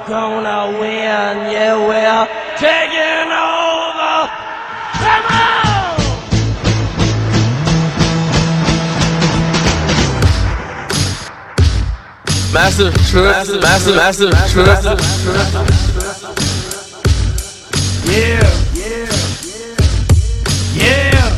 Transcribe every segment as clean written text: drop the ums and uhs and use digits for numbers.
gonna win, yeah, we're taking over. Come on! Massive truth, massive truth. Yeah, yeah, yeah,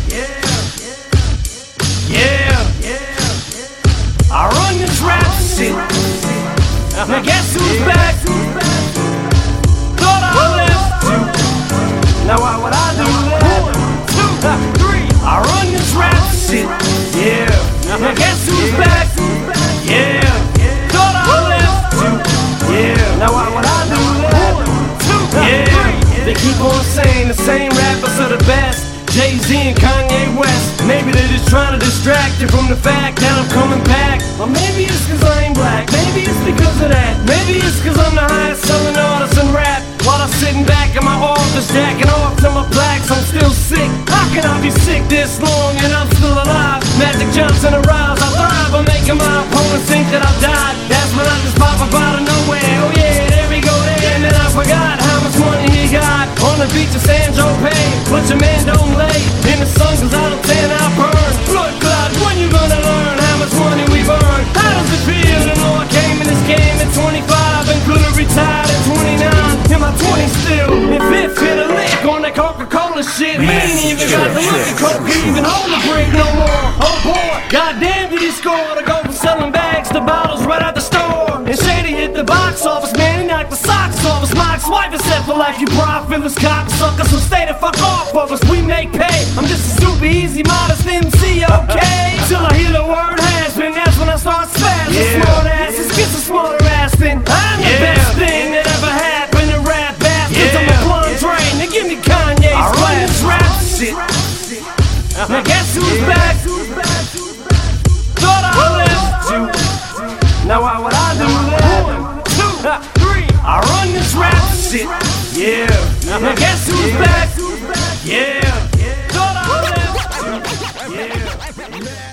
yeah, yeah. I run this rap shit. Now guess who's back? Thought I left you. Now why would I do that? 1, 2, 3. I run this rap shit. Yeah. Now guess who's back? Yeah. Thought I left you. Yeah. Now why would I do that? 1, 2, 3. Yeah. They keep on saying the same rappers are the best. Jay-Z and Kanye West. Maybe they're just trying to distract you from the fact that I'm coming back. Or maybe it's cause I ain't black. Maybe it's because of that. Maybe it's cause I'm the highest selling artist in rap. While I'm sitting back in my office jacking off to my blacks, I'm still sick. How can I be sick this long and I'm still alive? Magic Johnson arrives, I thrive. I'm making my opponents think that I've died. That's when I just pop up out of nowhere. Oh yeah, there we go there. And then I forgot how much money he got on the beach of San Tropez. But your man don't lay in the sun cause I don't tan, I burn. Blood clot, when you gonna learn how much money we've earned? How does it feel to know I came in this game at 25 and could have retired at 29? In my 20s still, if it hit a lick on that Coca-Cola shit, we ain't even got the look of Coke, even hold the brick no more. Oh boy, goddamn did he score to go from selling bags to bottles right out the store. And Shady hit the box office, man, he knocked the socks off his Mike's wife is set for life, you profilers, cocksuckers, so stay the fuck off of us, we make pay. I'm just a super easy, modest MC, okay? Till I hear the word has been, that's when I start spazzing. Yeah. Smart asses, get some smarter ass than I'm the best thing that ever happened to rap bastards. I'm a blunt drain, now give me Kanye's I run this rap shit. Now guess who's back? Thought I left you. Now why would I do that? 1, 2, 3. I run this rap shit. Yeah. Now guess who's back? Yeah.